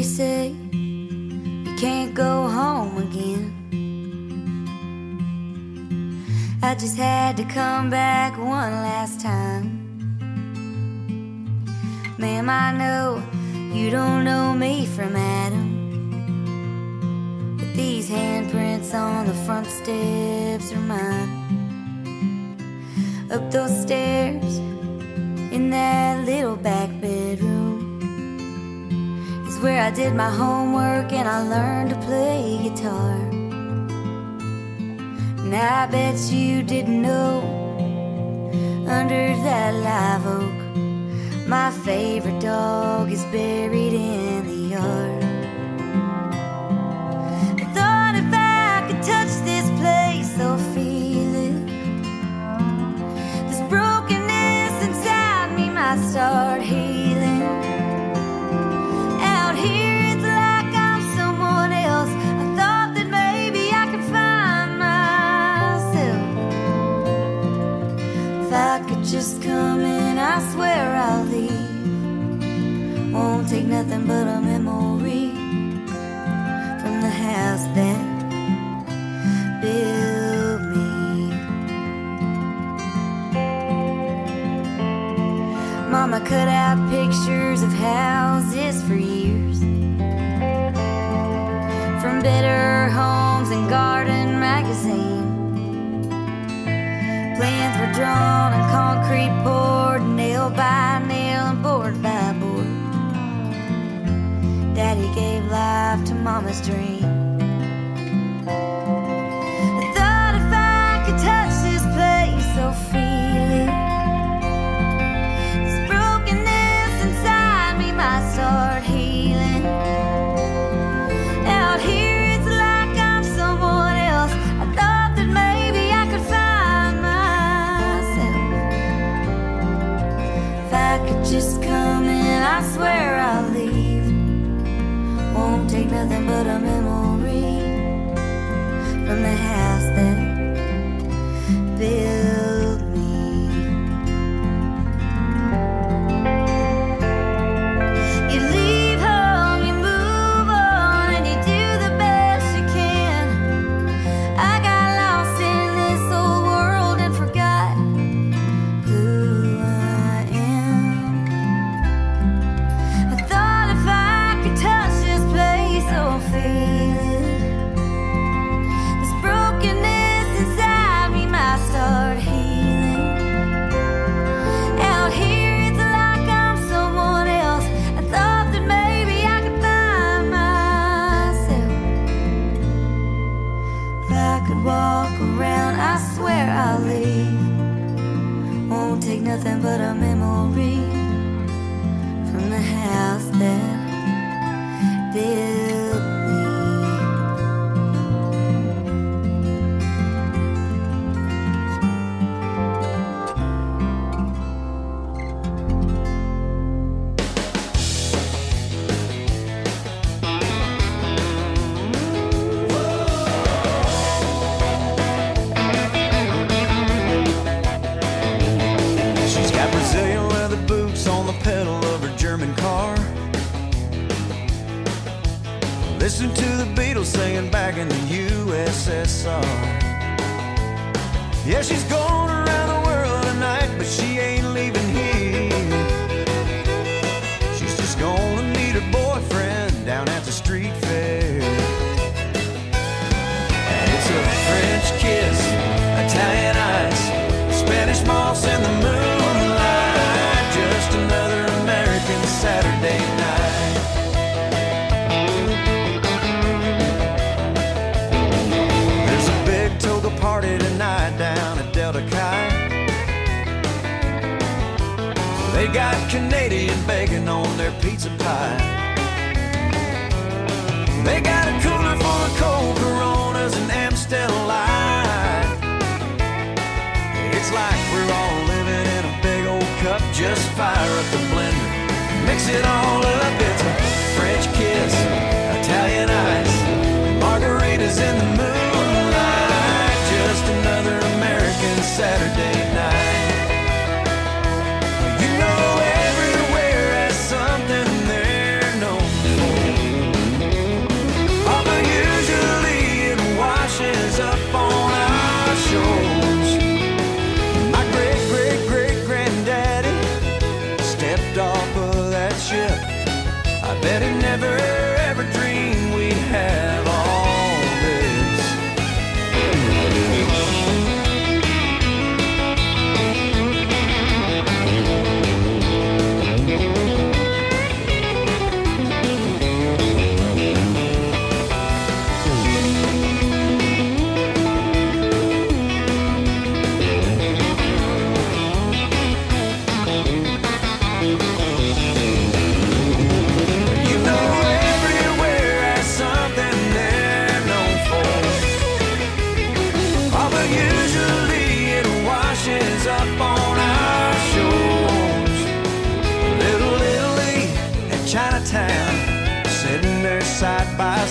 say you can't go home again. I just had to come back one last time. Ma'am, I know you don't know me from Adam, but these handprints on the front steps are mine. Up those stairs in that little back bedroom is where I did my homework and I learned to play guitar. And I bet you didn't know, under that live oak, my favorite dog is buried in the yard. I thought if I could touch this place or feel it, this brokenness inside me might start healing. Out here it's like I'm someone else. I thought that maybe I could find myself. If I could just come in, I swear I'll leave. Won't take nothing but a memory from the house that built me. Mama cut out pictures of houses for years, from Better Homes and Garden magazine. Plans were drawn and concrete poured, nail by nail and board by board. Daddy gave life to Mama's dream. I thought if I could touch this place or feel it, this brokenness inside me might start healing. Out here it's like I'm someone else. I thought that maybe I could find myself. If I could just come in, I swear I'll leave. Won't take nothing but a memory from the house that built me. You leave home, you move on, and you do the best you can. I got lost in this old world and forgot who I am. I thought if I could touch this place or feel it, this brokenness inside me might start healing. Out here it's like I'm someone else. I thought that maybe I could find myself. If I could walk around, I swear I'll leave. Won't take nothing but a memory from the house that built me. She's got Brazilian leather boots on the pedal of her German car. Listen to the Beatles singing back in the USSR. Yeah, she's going around the world tonight, but she ain't leaving here. She's just gonna meet her boyfriend down at the street fair. And it's a French kiss, Italian ice, Spanish moss in the moonlight, just another American Saturday night. There's a big toga party tonight down at Delta Chi. They got Canadian bacon on their pizza pie. They got a cooler full of cold Coronas and Amstel Light. It's like we're all living in a big old cup. Just fire up the blender, mix it all up. It's a French kiss, Italian ice, margaritas in the moonlight, just another American Saturday night. You know everywhere has something they're known for.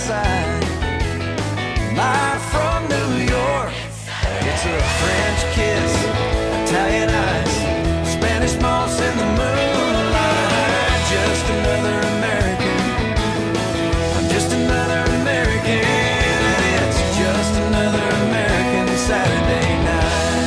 side. Live from New York, it's a French kiss, Italian ice, Spanish moss in the moonlight. Just another American, I'm just another American, and it's just another American Saturday night.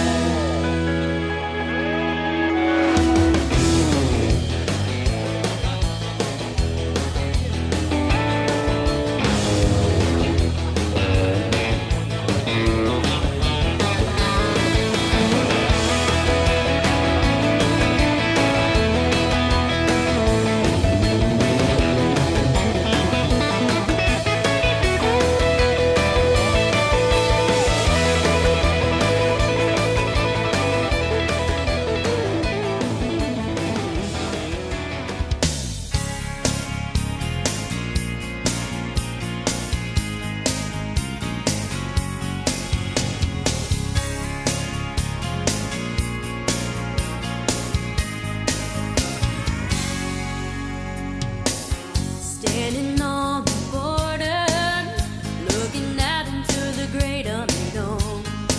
Standing on the border, looking out into the great unknown.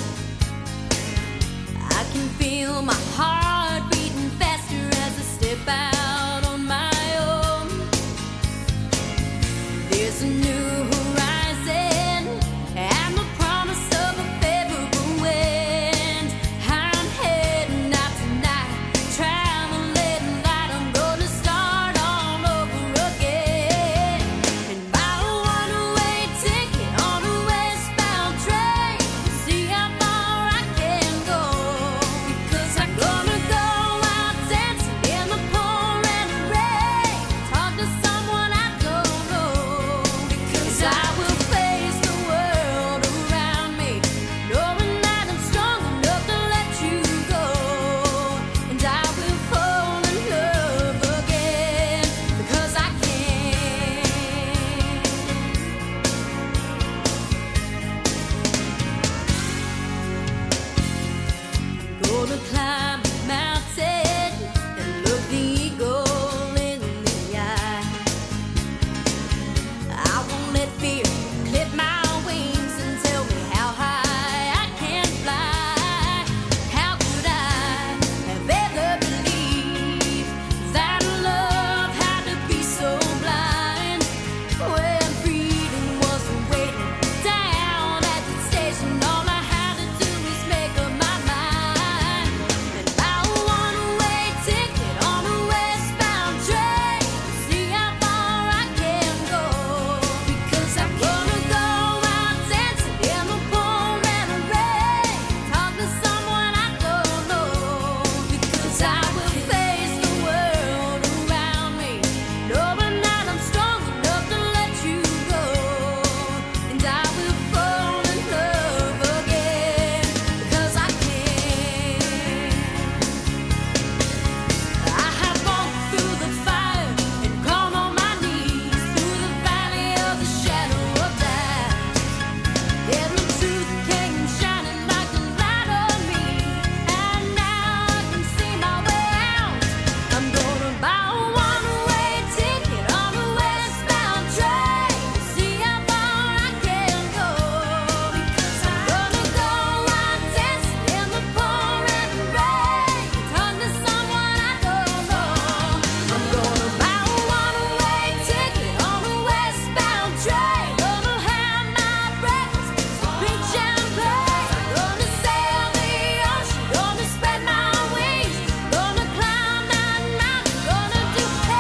I can feel my heart beating faster as I step out on my own. There's a new horizon and the promise of a favorable wind. I'm heading out tonight, traveling light. I'm gonna start all over again. And buy a one-way ticket on a westbound train to see how far I can go. Because I'm gonna go out dancing in the pouring rain, talk to someone I don't know. Because I will face the world around me, knowing that I'm strong enough to let you go. And I will fall in love again, because I can. Gonna climb the mountain and look the eagle in the eye. I won't let fear clip my wings and tell me how high I can fly. How could I have ever believed that love had to be so blind, when freedom was waiting down at the station? All I had to do was make up my mind and buy a one-way ticket on a westbound train to see how far I can go. Because I'm gonna go out dancing in the pouring rain, talk to someone I don't know. Because I will face the world around me, knowing that I'm strong enough to let you go. And I will fall in love again, because I can. I have walked through the fire and gone on my knees, through the valley of the shadow of death. And the truth came shining like a light on me, and now I can see my way out. I'm gonna buy a one-way ticket on a westbound train to see how far I can go. Because I'm gonna go out dancing in the pouring rain, talk to someone I don't know. I'm gonna buy a one-way ticket on a westbound train. Gonna have my breakfast, some pink champagne. Gonna sail the ocean, gonna spread my wings, gonna climb that mountain, gonna do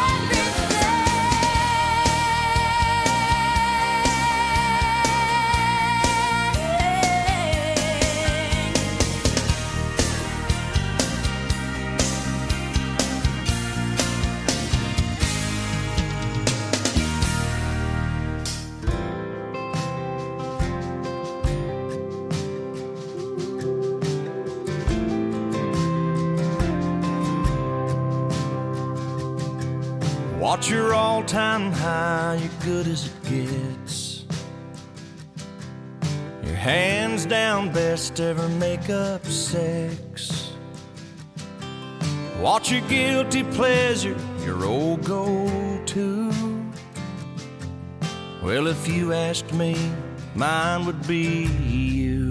Watch your all-time high, you're good as it gets. Your hands down best ever make-up sex. Watch your guilty pleasure, your old go-to. Well, if you asked me, mine would be you.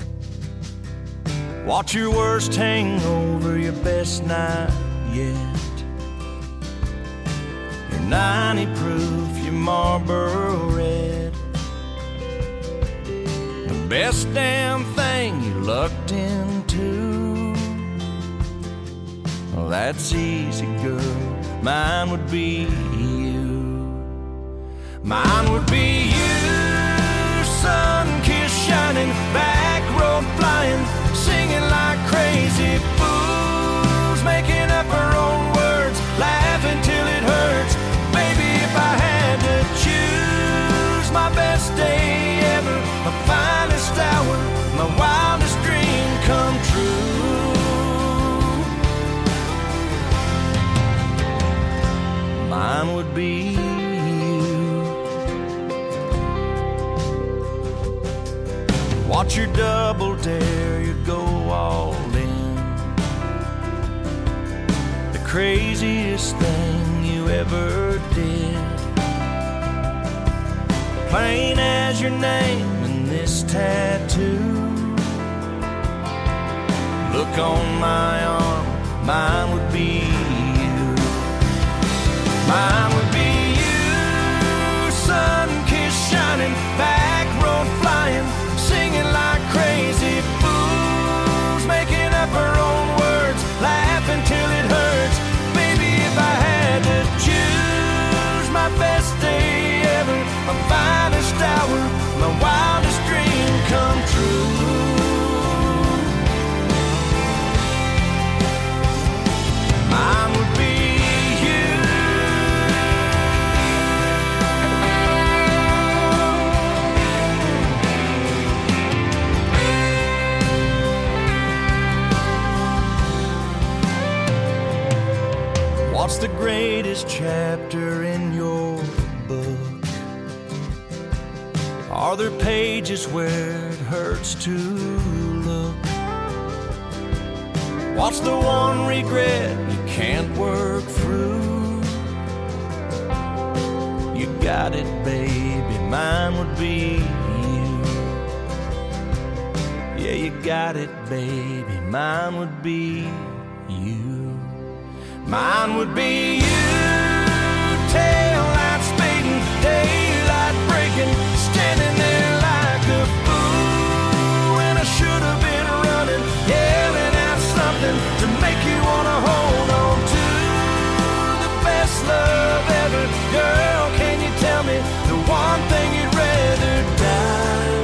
Watch your worst hang over your best night yet. Your 90 proof, your Marlboro Red. The best damn thing you lucked into. Well, that's easy, girl. Mine would be you. Mine would be you. Sun-kissed, shining, back road flying, singing like crazy fools, making up our own words, laughing till it hurts. Baby, if I had to choose, my best day ever, my finest hour, my wildest dream come true. Mine would be you. Watch your double dare, you go all in. The craziest thing you ever did. Plain as your name and this tattoo. Look on my arm, mine would be you. Mine would be you. Sun-kissed, shining, back road flying, singing like crazy fools, making up our own words, laughing till it hurts. Baby, if I had to choose, my best day ever, my finest hour, my wildest dream come true. Mine would be you. What's the greatest chapter in your book? Are there pages where it hurts to look? What's the one regret you can't work through? You got it, baby, mine would be you. Yeah, you got it, baby, mine would be you. Mine would be you. Tail lights fading, daylight breaking, standing there like a fool when I should have been running, yelling out something to make you wanna hold on to the best love ever. Girl, can you tell me the one thing you'd rather die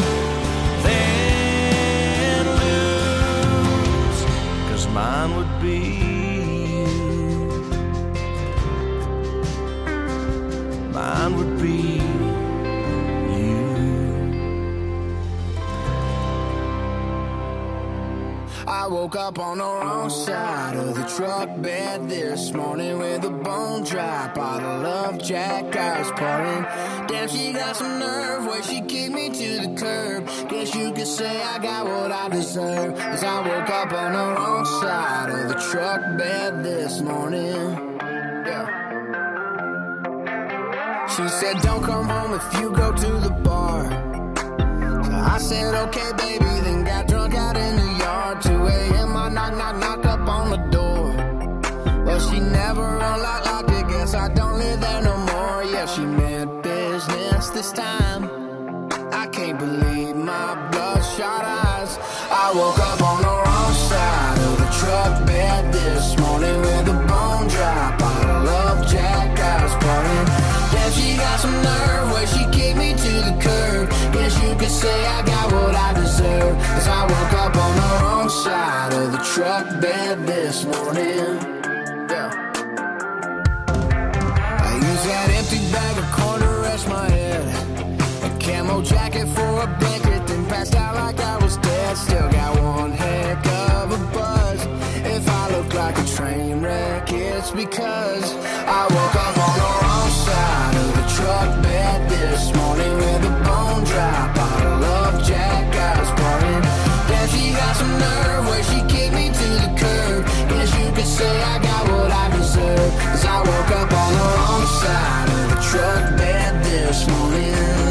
than lose? 'Cause mine would be mine would be you. I woke up on the wrong side of the truck bed this morning with a bone dry bottle of Jack I was pouring. Damn, she got some nerve where she kicked me to the curb. Guess you could say I got what I deserve, 'cause I woke up on the wrong side of the truck bed this morning. Yeah. She said, don't come home if you go to the bar. So I said, okay, baby, then got drunk out in the yard. 2 a.m. I knock up on the door. Well, she never unlocked it, guess I don't live there no more. Yeah, she meant business this time. I can't believe my bloodshot eyes. I woke up on the wrong side of the truck bed this morning with a bone dry bottle of Jack I was pouring. She got some nerve where she kicked me to the curb. Guess you could say I got what I deserve, 'cause I woke up on the wrong side of the truck bed this morning. Yeah. I used that empty bag of corn to rest my head, a camo jacket for a blanket, then passed out like I was dead. Still got one heck of a buzz. If I look like a train wreck, it's because I woke up on the wrong side of the truck bed this morning with a bone dry bottle of Jack I was pouring. Damn, she got some nerve where she kicked me to the curb. Guess you could say I got what I deserve, 'cause I woke up on the wrong side of the truck bed this morning.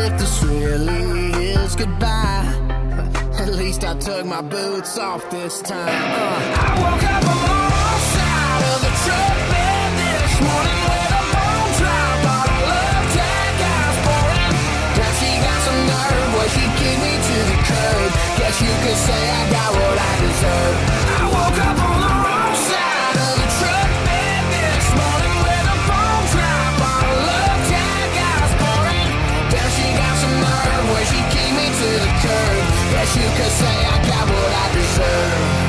if this really is goodbye. At least I took my boots off this time. I woke up on the wrong side of the truck bed this morning with a bone dry bottle of Jack I was pouring. Now she got some nerve where she kicked me to the curb. Guess you could say I got what I deserve. I woke up on the wrong side of the truck bed this morning with a bone dry bottle of Jack I was pouring. Now she got some nerve where she kicked me to the curb. Guess you could say I got what I deserve.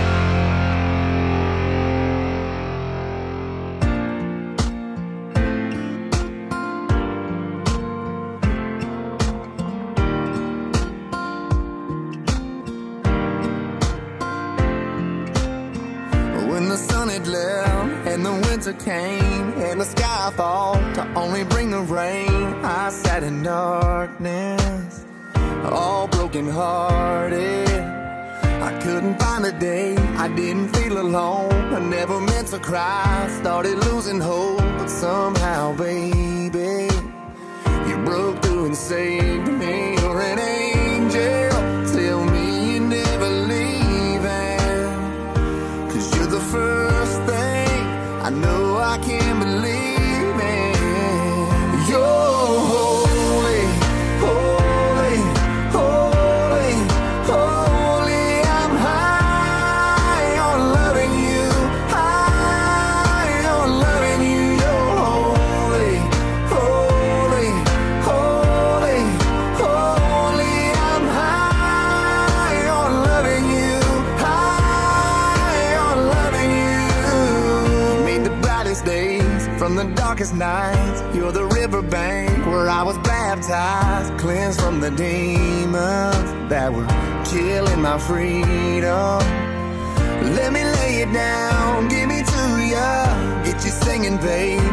When the sun had left and the winter came and the sky thought to only bring the rain, I sat in darkness, all broken hearted. I couldn't find a day I didn't feel alone. I never meant to cry, started losing hope, but somehow, baby, you broke through and saved me. You're an angel, tell me you're never leaving, 'cause you're the first thing I know I can't believe in. You're holy, holy, holy, holy. I'm high on loving you, high on loving you. You're holy, holy, holy, holy. I'm high on loving you, high on loving you. You made the brightest days from the darkest nights. You're the riverbank where I was baptized, cleansed from the demons that were killing my freedom. Let me lay it down, give me to ya, get you singing, babe.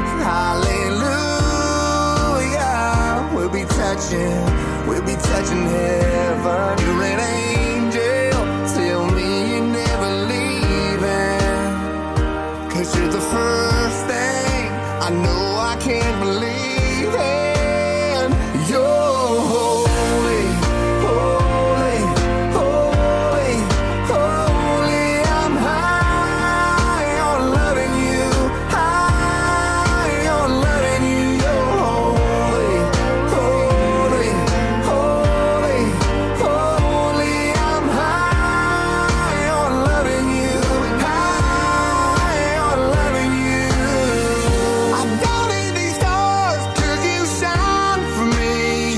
Hallelujah. We'll be touching heaven. You're an angel, tell me you're never leaving, 'cause you're the first thing I know I can't believe in. You're holy, holy, holy, holy. I'm high on loving you, high on loving you. You're holy, holy, holy, holy. I'm high on loving you, high on loving you. I don't need these stars 'cause you shine for me.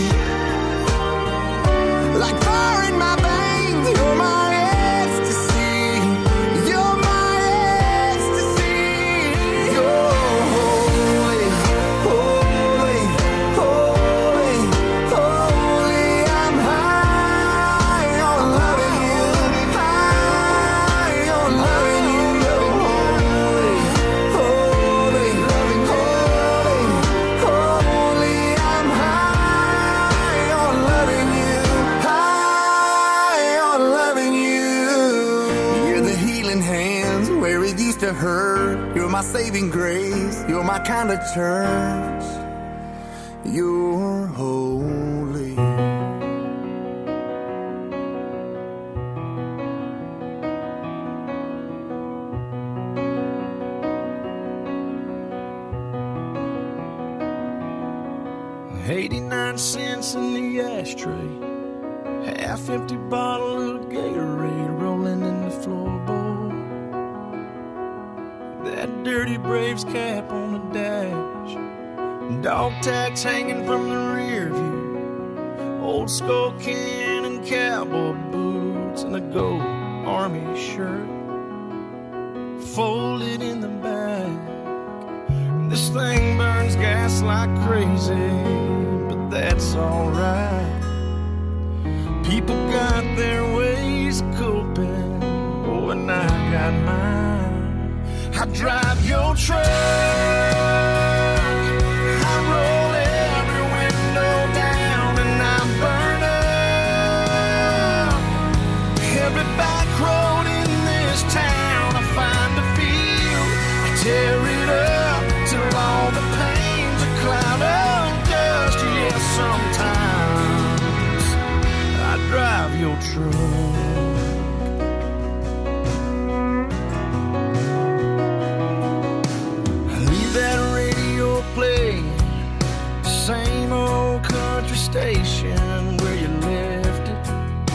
Like fire in my veins, you're my ecstasy. You're my ecstasy. You're holy, holy, holy, holy. I'm high on loving you, high on loving you. You're holy, holy, holy, holy. I'm high on loving you, high on loving you. You're the healing hands where it used to hurt. You're my saving grace. You're my kind of church. You're holy. $0.89 in the ashtray, half-empty bottle of Gatorade rolling in the floorboard. That dirty Braves cap on the dash, dog tags hanging from the rear view, old skull can and cowboy boots, and a gold army shirt folded in the back. This thing burns gas like crazy, but that's alright. People got their ways of coping, oh, and I got mine. I drive your truck, I roll every window down, and I burn up every back road in this town. I find a field, I tear it up till all the pain's a cloud of dust. Yeah, sometimes truck. Leave that radio playing, same old country station where you left it.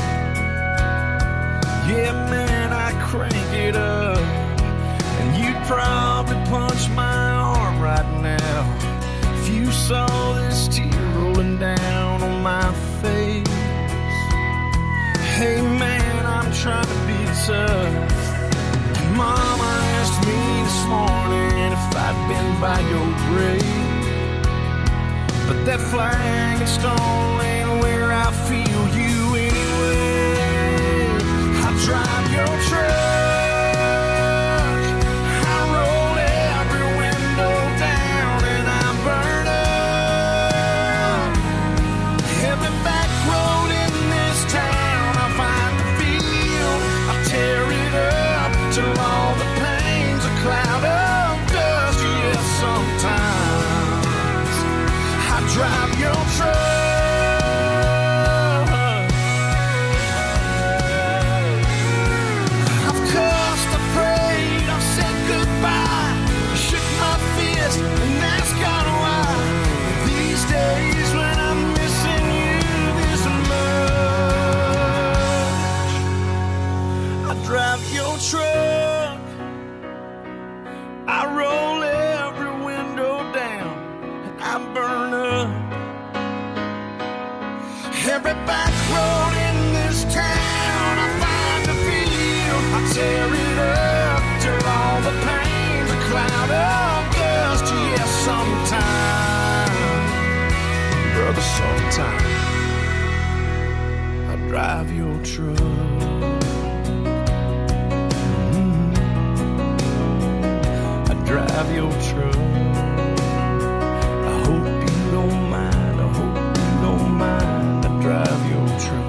Yeah, man, I crank it up, and you'd probably punch my arm right now if you saw this tear rolling down on my face. Hey, man, I'm trying to be tough. Mama asked me this morning if I'd been by your grave, but that flag and stone ain't where I feel you anyway. I drive your truck, I roll every window down, and I burn up every back road in this town. I find the field, I tear it up till all the pain's a cloud of dust. Yes, sometimes I drive your truck. I've cussed, I prayed, I've said goodbye, shook my fist and asked God why. These days when I'm missing you this much, I drive your truck, I roll every window down, and I burn up every back road in this town. I find the field, I tear it up till all the pain's a cloud of dust. Yes, sometimes, brother, sometimes I drive your truck. Drive your truck. I hope you don't mind, I hope you don't mind. I drive your truck.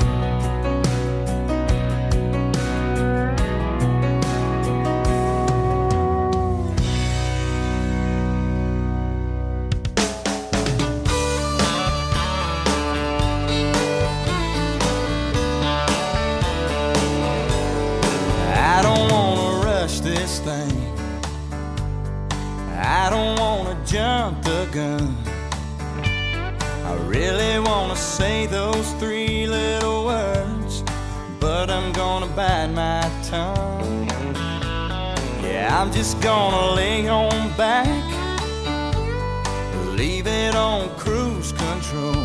I don't wanna rush this thing, I don't wanna jump the gun. I really wanna say those three little words, but I'm gonna bite my tongue. Yeah, I'm just gonna lay on back, leave it on cruise control.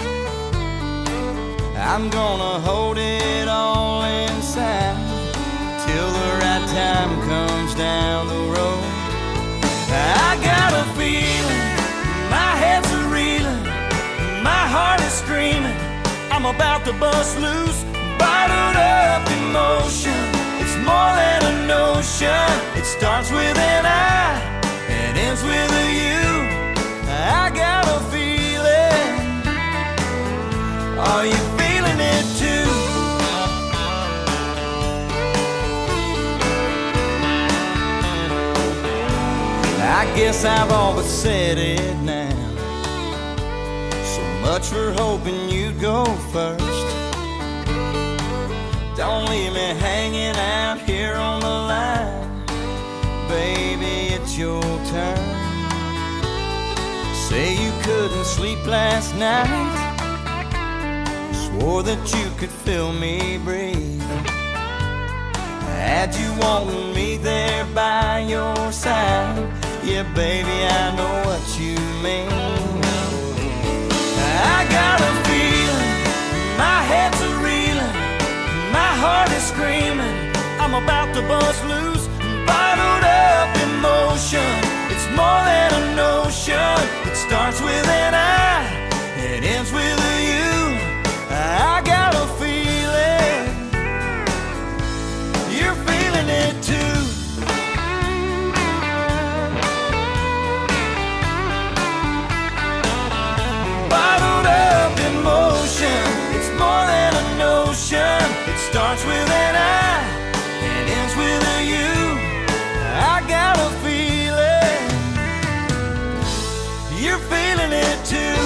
I'm gonna hold it all inside till the right time comes down the road. I got a feeling, my head's a reeling, my heart is screaming, I'm about to bust loose, bottled up emotion. It's more than a notion, it starts with an I and ends with a you. I got a feeling, are you feeling it too? I guess I've all but said it now. So much for hoping you'd go first. Don't leave me hanging out here on the line. Baby, it's your turn. Say you couldn't sleep last night, swore that you could feel me breathe. Had you wanting me there by your side, yeah, baby, I know what you mean. I got a feeling, my head's a reeling, my heart is screaming, I'm about to bust loose, bottled up emotion. It's more than a notion, it starts with an I, it ends with a you. I got a feeling, you're feeling it too. Bottled up emotion, it's more than a notion. It starts with an I and ends with a you. I got a feeling, you're feeling it too.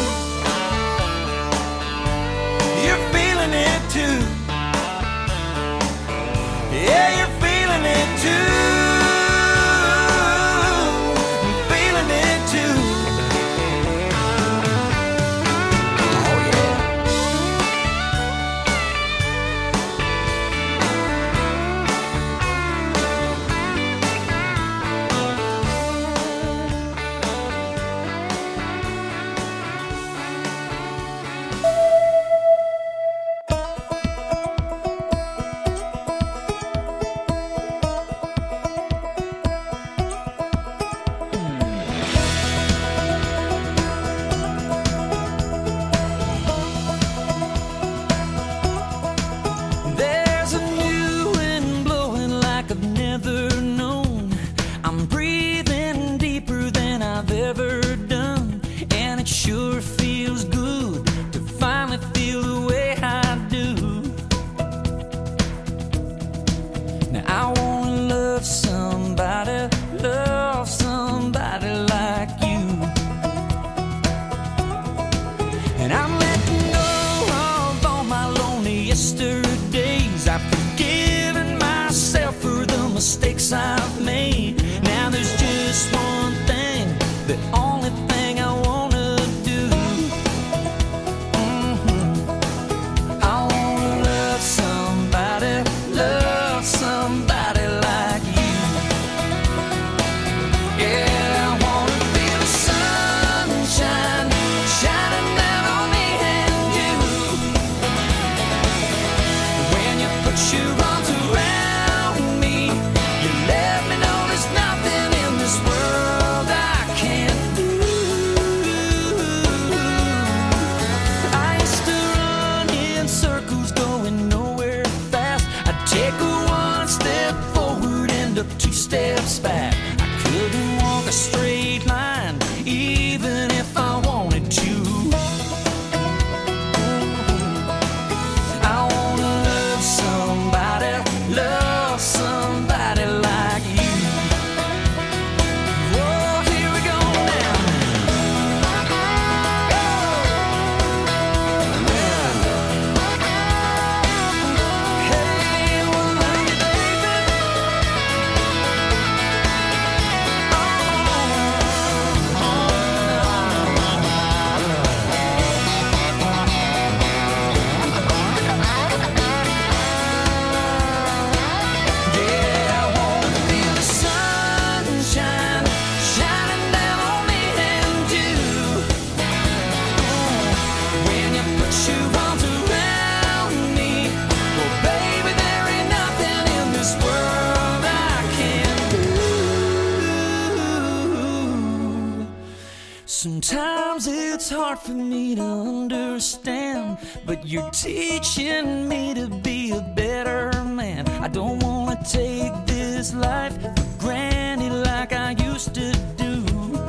Sometimes it's hard for me to understand, but you're teaching me to be a better man. I don't wanna take this life for granted like I used to do.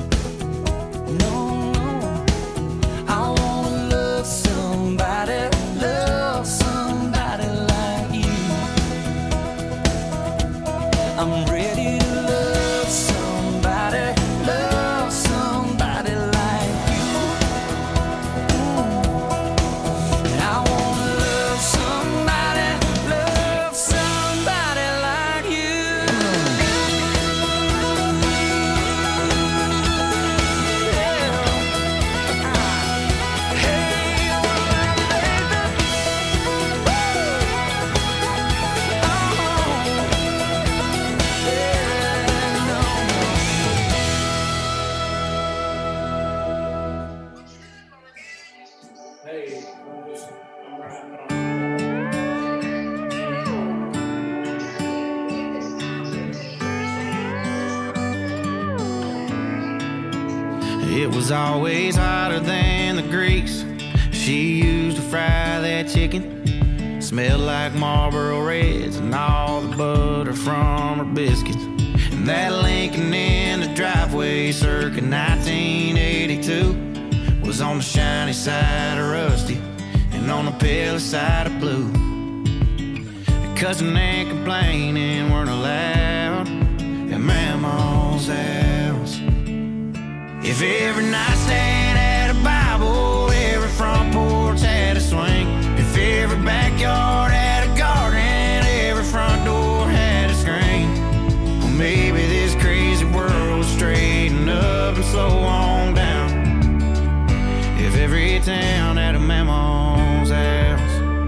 No, no, I wanna love somebody like you. I'm ready to love somebody like you. And I wanna love somebody like you. It was always hotter than the grease she used to fry that chicken. Smelled like Marlboro Reds and all the butter from her biscuits. And that Lincoln in the driveway circa 1982 was on the shiny side of rusty and on the pale side of blue. Cousin and complaining weren't allowed at Mama's house. If every nightstand had a Bible, every front porch had a swing, if every backyard had a garden, every front door had a screen, well, maybe this crazy world would straighten up and slow on down. If every town had a Mama's house.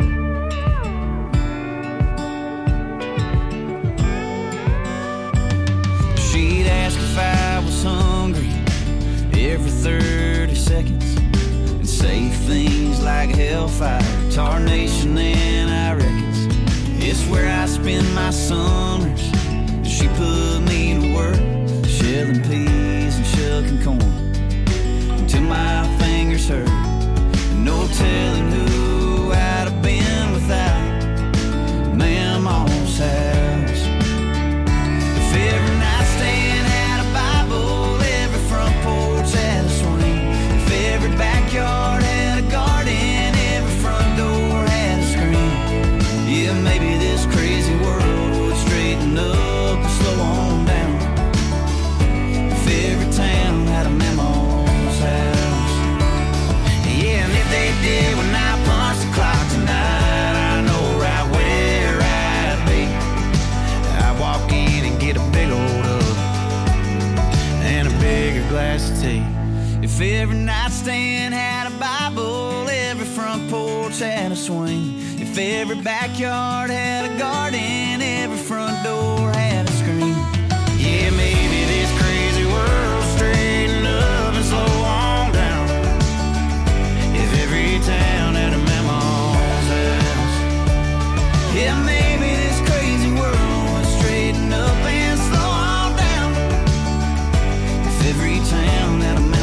She'd ask if I was hungry every 30 seconds and say things like hellfire, tarnation, and I reckons it's where I spend my summers. She put me to work shelling peas and shucking corn until my fingers hurt. No telling who I'd have been without Mama's house. If every nightstand had a Bible, every front porch had a swing, if every backyard had a garden, every front door had a screen, yeah, maybe this crazy world would straighten up and slow on down. If every town had a Mama's house. Yeah, and if they did when I punched the clock tonight, I know right where I'd be. I'd walk in and get a big old hug and a bigger glass of tea. If every nightstand had a Bible, every front porch had a swing, if every backyard had a garden, every front door had a screen, yeah, maybe this crazy world straighten up and slow on down. If every town had a Mama's house, yeah, maybe this crazy world would straighten up and slow on down. If every town had a Mama's house.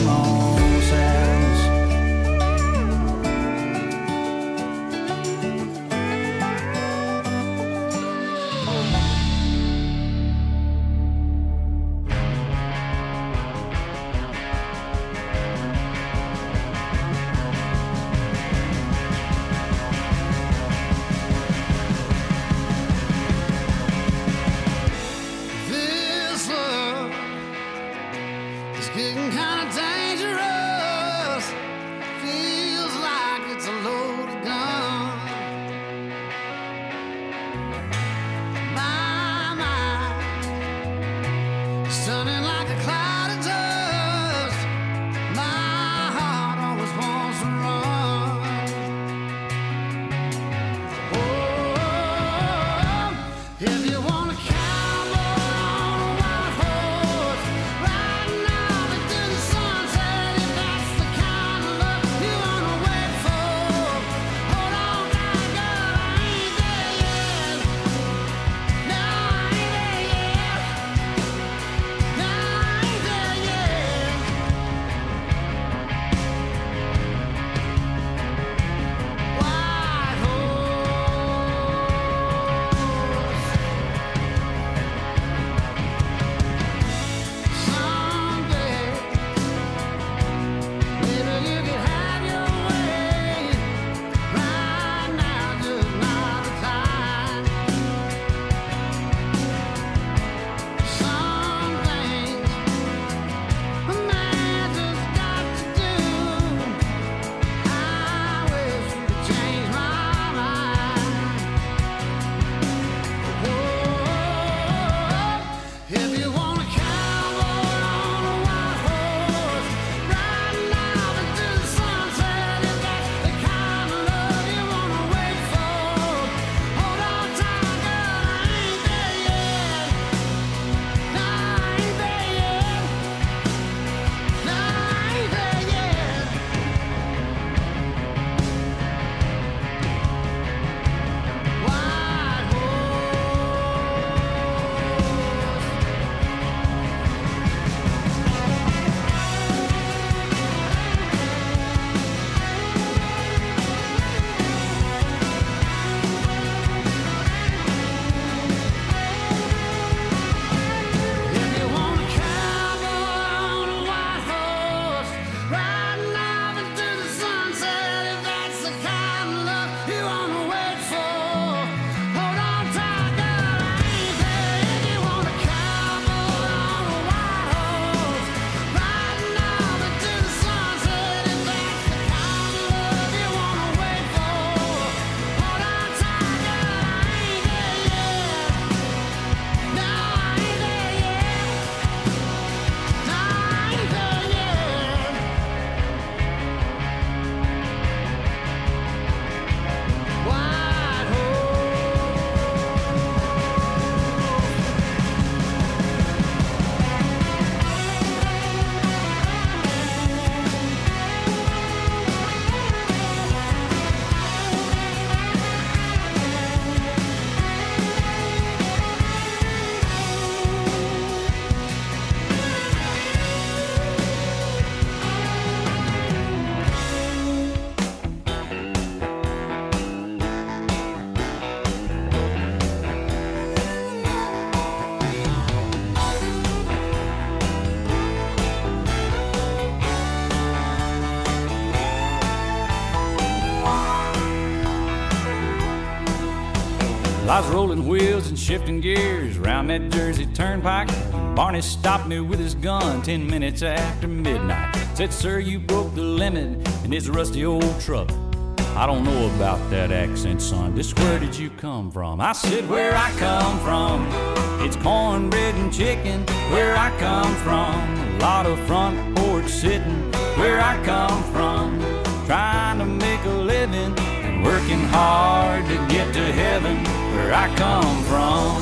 Lots of rolling wheels and shifting gears round that Jersey turnpike. Barney stopped me with his gun 10 minutes after midnight. Said, sir, you broke the limit in this rusty old truck. I don't know about that accent, son. Just where did you come from? I said, where I come from, it's cornbread and chicken. Where I come from, a lot of front porch sitting. Where I come from, trying to make a living and working hard to get to heaven. Where I come from.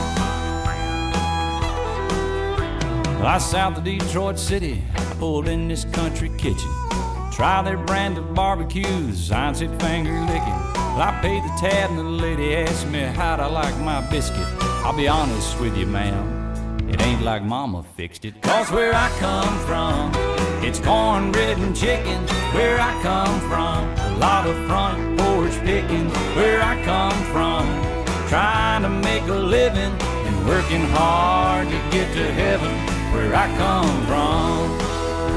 Well, I south of Detroit City, I pulled in this country kitchen. Try their brand of barbecues, I said finger licking. Well, I paid the tab and the lady asked me how'd I like my biscuit. I'll be honest with you, ma'am, it ain't like mama fixed it. Cause where I come from, it's cornbread and chicken. Where I come from, a lot of front porch picking. Where I come from, trying to make a living and working hard to get to heaven. Where I come from.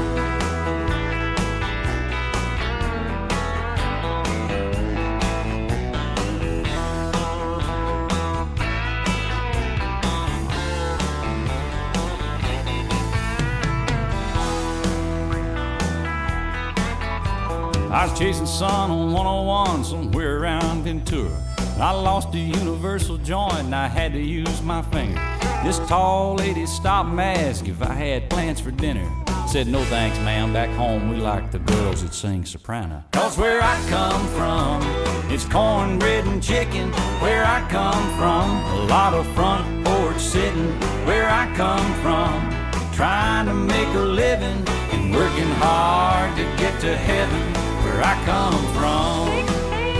I was chasing sun on 101 somewhere around Ventura. I lost a universal joint and I had to use my finger. This tall lady stopped and asked if I had plans for dinner. Said, no thanks, ma'am, back home we like the girls that sing soprano. Cause where I come from, it's cornbread and chicken. Where I come from, a lot of front porch sitting. Where I come from, trying to make a living and working hard to get to heaven. Where I come from.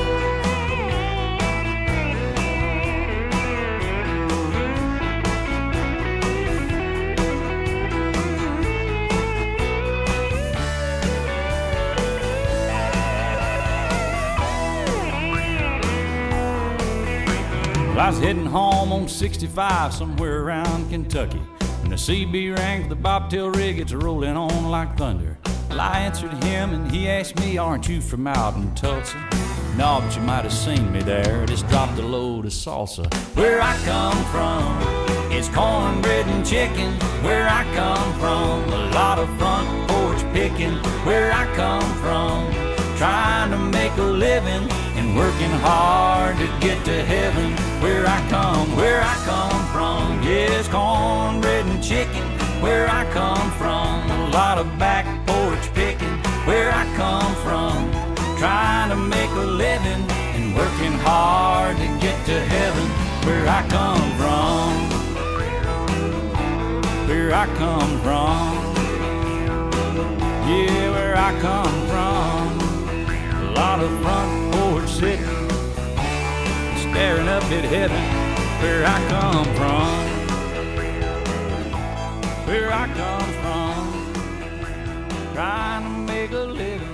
Well, I was heading home on 65 somewhere around Kentucky when the CB rang for the bobtail rig. It's rolling on like thunder. Well, I answered him and he asked me, aren't you from out in Tulsa? No, but you might have seen me there. Just dropped a load of salsa. Where I come from, it's cornbread and chicken. Where I come from, a lot of front porch picking. Where I come from, trying to make a living and working hard to get to heaven. Where I come from, yes, cornbread and chicken. Where I come from, a lot of back porch picking. Where I come from, trying to make a living and working hard to get to heaven. Where I come from, where I come from, yeah, where I come from. A lot of front porch sitting, staring up at heaven. Where I come from, where I come from, trying to make a living.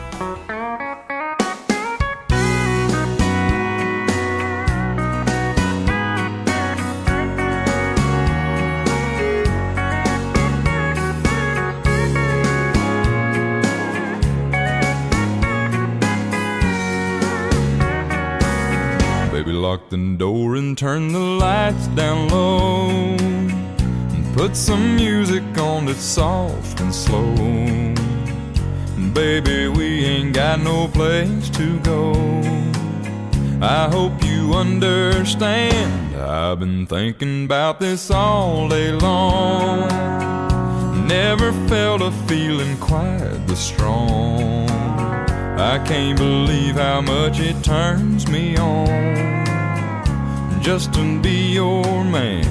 Baby, lock the door and turn the lights down low, and put some music on that's soft and slow. Baby, we ain't got no place to go. I hope you understand, I've been thinking about this all day long. Never felt a feeling quite this strong. I can't believe how much it turns me on just to be your man.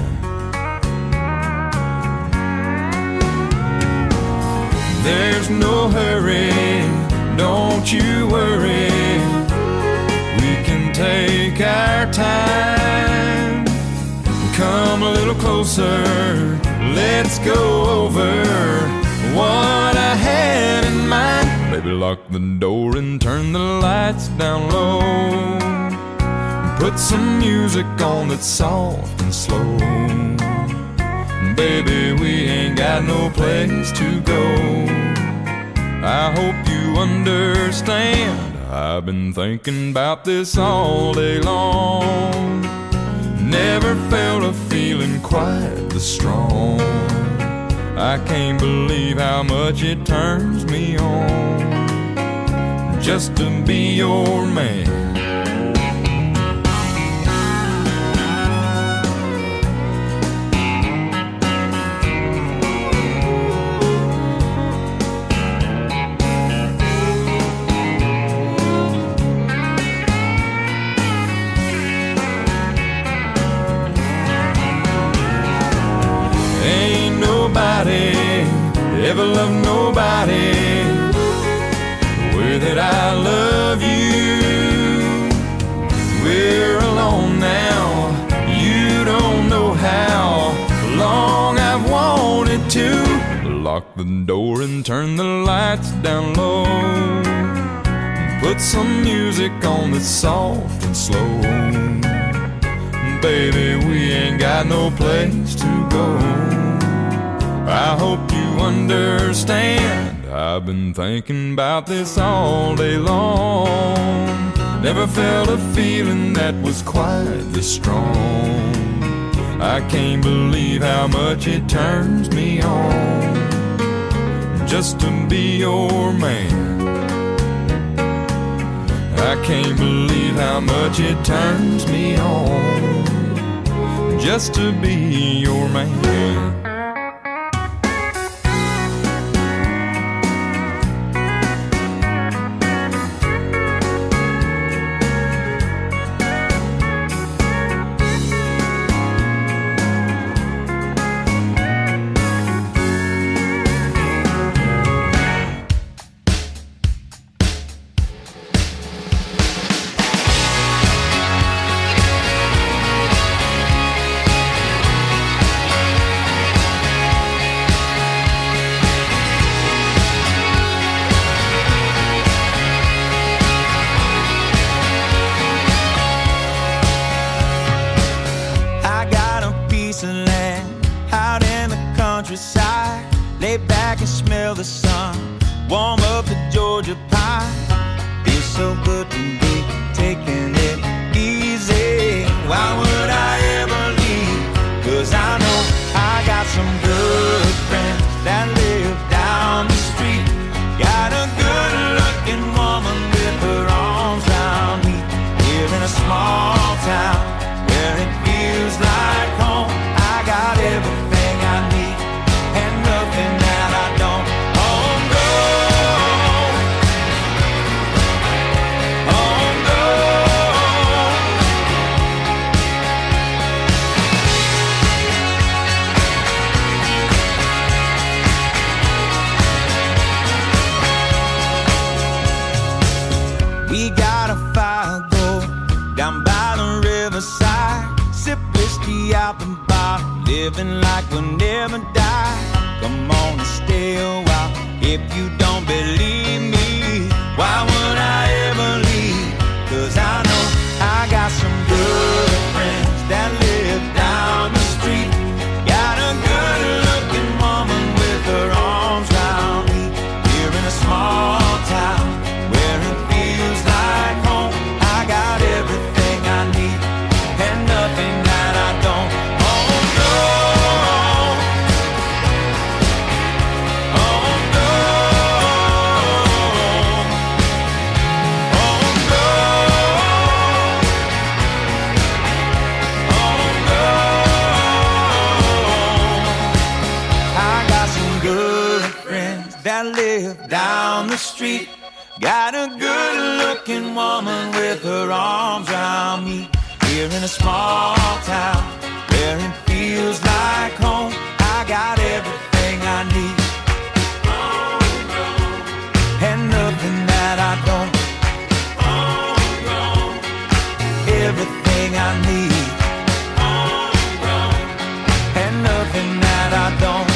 There's no hurry, don't you worry. We can take our time. Come a little closer, let's go over what I had in mind. Baby, lock the door and turn the lights down low. Put some music on that's soft and slow. Baby, we ain't got no place to go. I hope you understand, I've been thinking about this all day long. Never felt a feeling quite this strong. I can't believe how much it turns me on just to be your man. Ever love nobody the way that I love you. We're alone now, you don't know how long I've wanted to lock the door and turn the lights down low, put some music on that's soft and slow. Baby, we ain't got no place to go. I hope you understand. I've been thinking about this all day long. Never felt a feeling that was quite this strong. I can't believe how much it turns me on just to be your man. I can't believe how much it turns me on just to be your man. Lay back and smell the sun, warm up the Georgia pie. Feels so good to be taking it easy. Why would I ever leave? 'Cause I know I got some good friends that live down the street. Got a good looking woman with her arms around me. Here in a small town where it feels like home. I got everything I need and nothing that I don't. Home grown, home grown. We got a fire go down by the riverside. Sip whiskey out the bar, living like we'll never die. Come on and stay a while if you don't believe me. Why would I ever leave? 'Cause I know I got some good friends that live down the street. Got a good looking woman with her arms around me. Here in a small town where it feels like home. I got everything I need and nothing that I don't. Home grown, home grown, home grown, home grown. I got some good friends that live down the street. Got a good looking woman with her arms around me. Here in a small town where it feels like home. I got everything I need and nothing that I don't. Everything I need and nothing that I don't.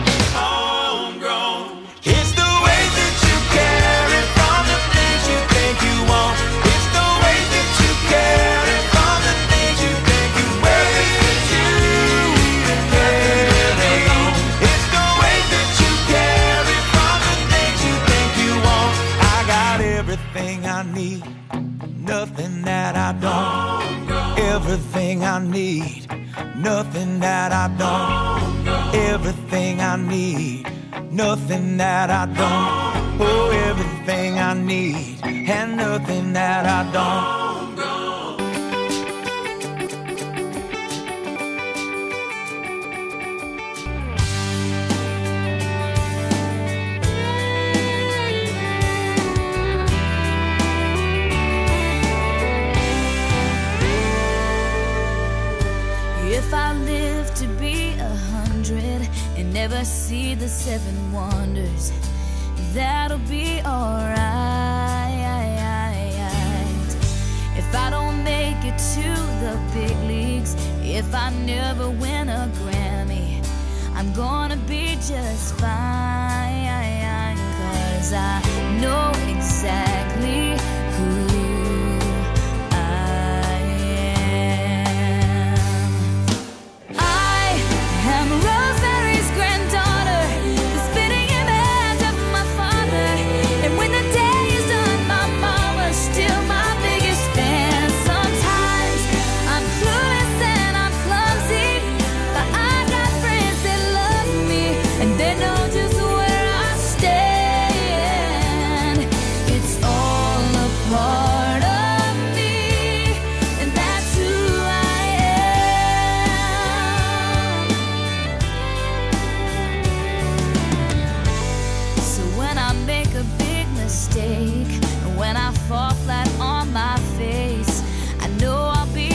It's the way that you carry from the things you think you want. It's the way that you carry from the things you think you wear. It's you and carry on. It's the way that you carry from the things you think you want. I got everything I need, nothing that I don't. Everything I need, nothing that I don't. Everything I need, nothing that I don't. Oh, everything I need, and nothing that I don't. If I live to be 100 and never see the 7 wonders, that'll be alright. If I don't make it to the big leagues, if I never win a Grammy, I'm gonna be just fine, 'cause I know exactly who Rosemary's granddaughter, the spitting image of my father. And when the day is done, my mama's still my biggest fan. Sometimes I'm clueless and I'm clumsy, but I got friends that love me, and they know just where I stand. It's all a part of me, and that's who I am. When I make a big mistake, when I fall flat on my face, I know I'll be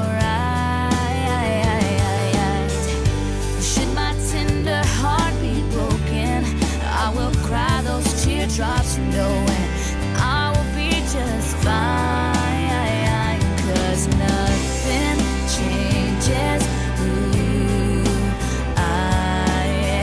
alright. Should my tender heart be broken, I will cry those teardrops knowing I will be just fine, 'cause nothing changes who I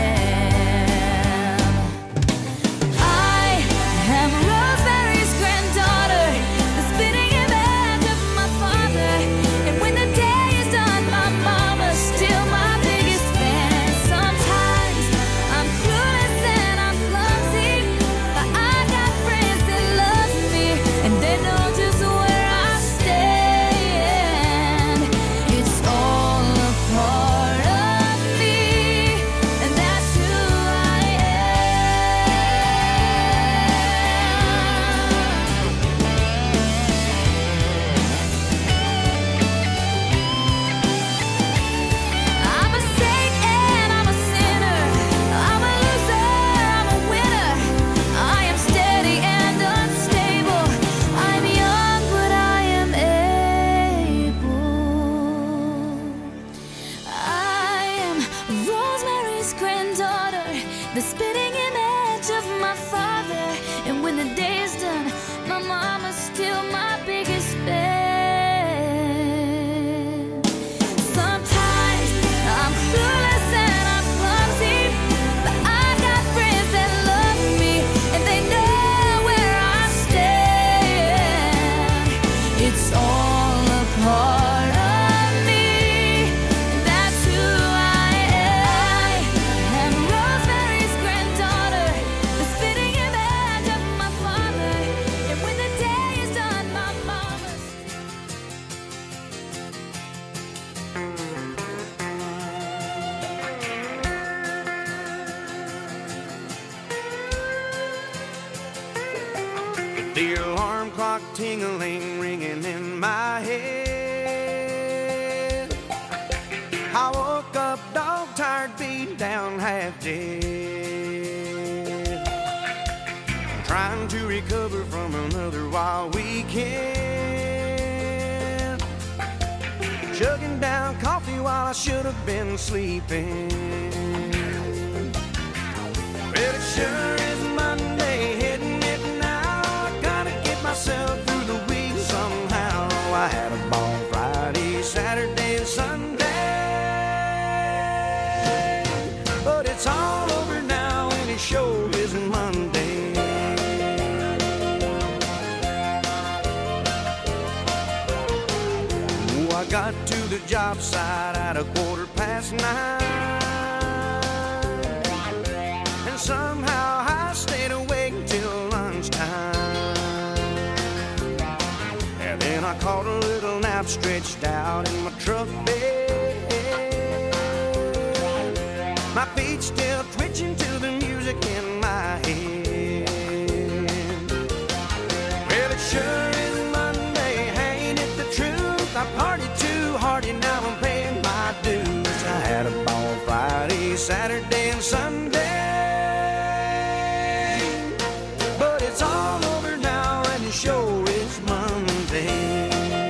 am. I am Rosemary's granddaughter, the spitting image of my father. And when the day is done, my mama's still my biggest fan. Sometimes I'm clueless and I'm clumsy, but I got friends that love me, and they know just where I stand. It's all a part of me, and that's who I I'm a saint and I'm a sinner. I'm a loser, I'm a winner. I am steady and unstable. I'm young, but I am able. I am Rosemary's granddaughter, the spitting image of my father. And when the day is done, my mama's still my biggest fan. Sometimes I'm clueless and I'm clumsy, but I got friends that love me, and they know where I stand. It's all a part of me, and that's who I am. Rosemary's granddaughter, the spitting image of my father. And when the day is done, my mama's The alarm clock tingling, ringing in my head. I woke up dog tired, beat down, half dead. Trying to recover from another wild weekend. Chugging down coffee while I should have been sleeping. Well, it sure is Monday, hitting it now. I gotta get myself through the week somehow. I had a ball Friday, Saturday, and Sunday, but it's all over now, and it sure isn't Monday. Oh, I got to the job site at 9:15. And somehow I stayed awake till lunchtime. And then I caught a little nap I'm stretched out in my truck bed. My feet still twitching to the music in my head. Well, it sure is Monday, ain't it the truth? I partied too hard and now I'm paying my dues. I had a ball Friday, Saturday, and Sunday, but it's all over now and it sure is Monday.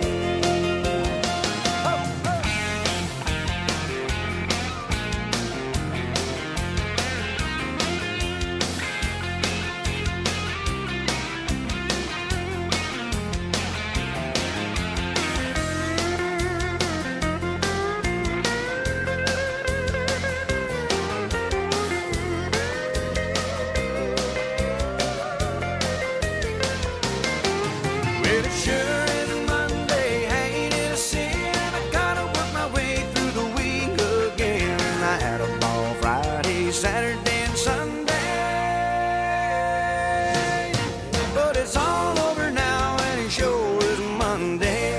Saturday and Sunday, but it's all over now and it sure is Monday.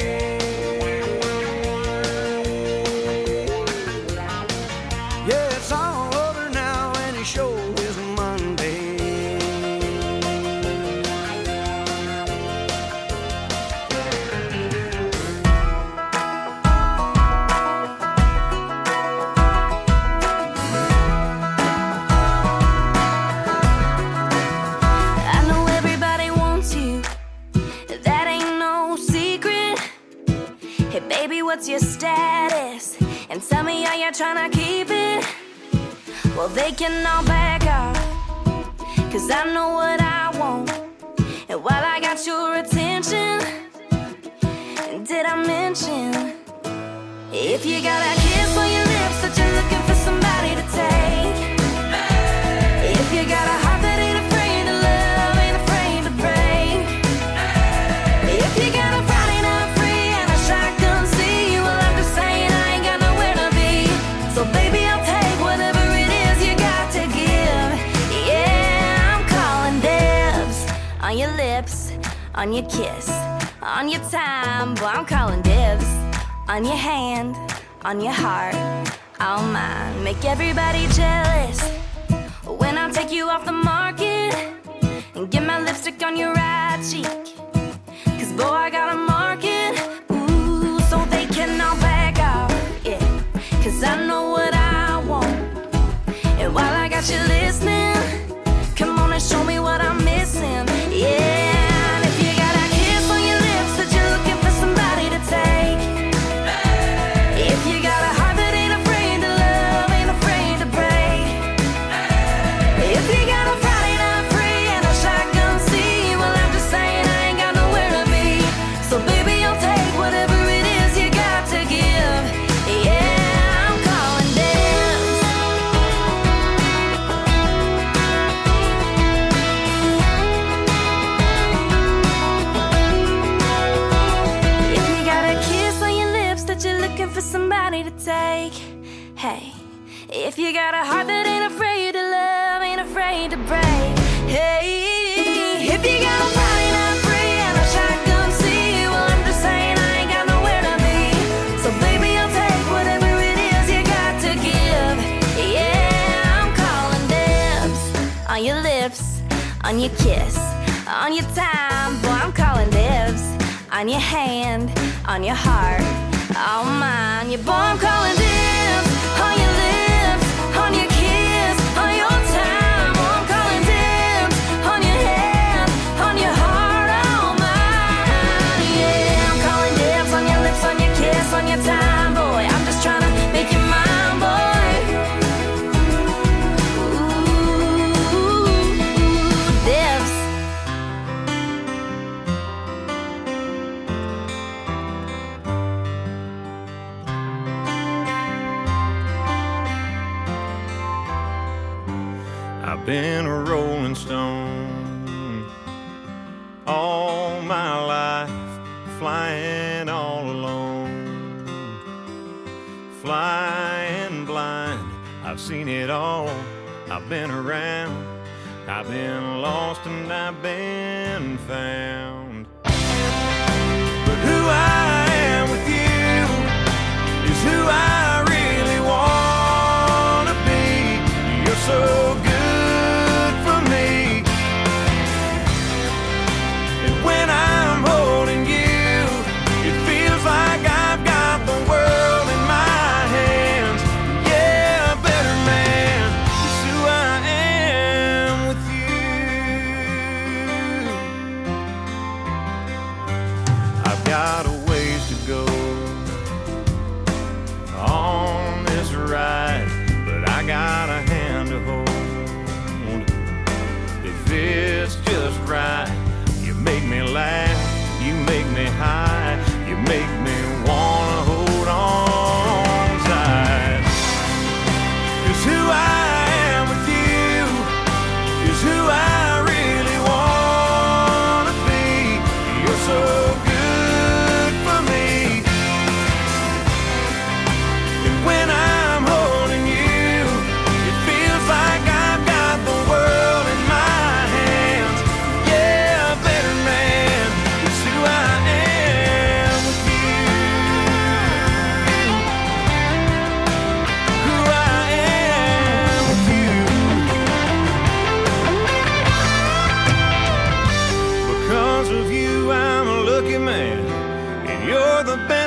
Yeah, it's all over now and it sure is Monday. What's your status? And tell me, are you trying to keep it? Well, they can all back off, 'cause I know what I want. And while I got your attention, did I mention, if you got a kiss on your lips that you're looking for somebody to take, if you got a heart that ain't afraid to love, ain't afraid to break, if you got a Friday night free and a shotgun seat, well, I'm just saying I ain't got nowhere to be. So baby, I'll take whatever it is you got to give. Yeah, I'm calling dibs on your lips, on your kiss, on your time. Boy, I'm calling dibs on your hand, on your heart, all mine. Make everybody jealous when I take you off the market and get my lipstick on your right cheek. 'Cause boy, I got a market, ooh, so they can all back off, yeah. 'Cause I know what I want. And while I got you listening, come on and show me what I'm missing, yeah. And if you got a kiss on your lips that you're looking for somebody to take, if you got a heart that ain't afraid to love, ain't afraid to break, if you got a Friday night free and a shotgun seat, well, I'm just saying I ain't got nowhere to be. So baby, I'll take whatever it is you got to give. Yeah, I'm calling dibs. If you got a kiss on your lips that you're looking for somebody to take, hey, if you got a heart that ain't afraid to love, ain't afraid to break, hey, if you got a Friday night free and a shotgun seat, well, I'm just saying I ain't got nowhere to be. So baby, I'll take whatever it is you got to give. Yeah, I'm calling dibs on your lips, on your kiss, on your time. Boy, I'm calling dibs on your hand, on your heart, all mine. Yeah, boy, I'm calling dibs on your lips, on your kiss, on your time. Boy, I'm calling dibs on your hand, on your heart, all mine. Yeah, I'm calling dibs on your lips, on your kiss, on your time. Boy, I'm just trying to make you mine, boy. Ooh, dibs. I've been a rolling stone all my life, flying all alone, flying blind. I've seen it all, I've been around, I've been lost and I've been found. But who I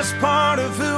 just part of who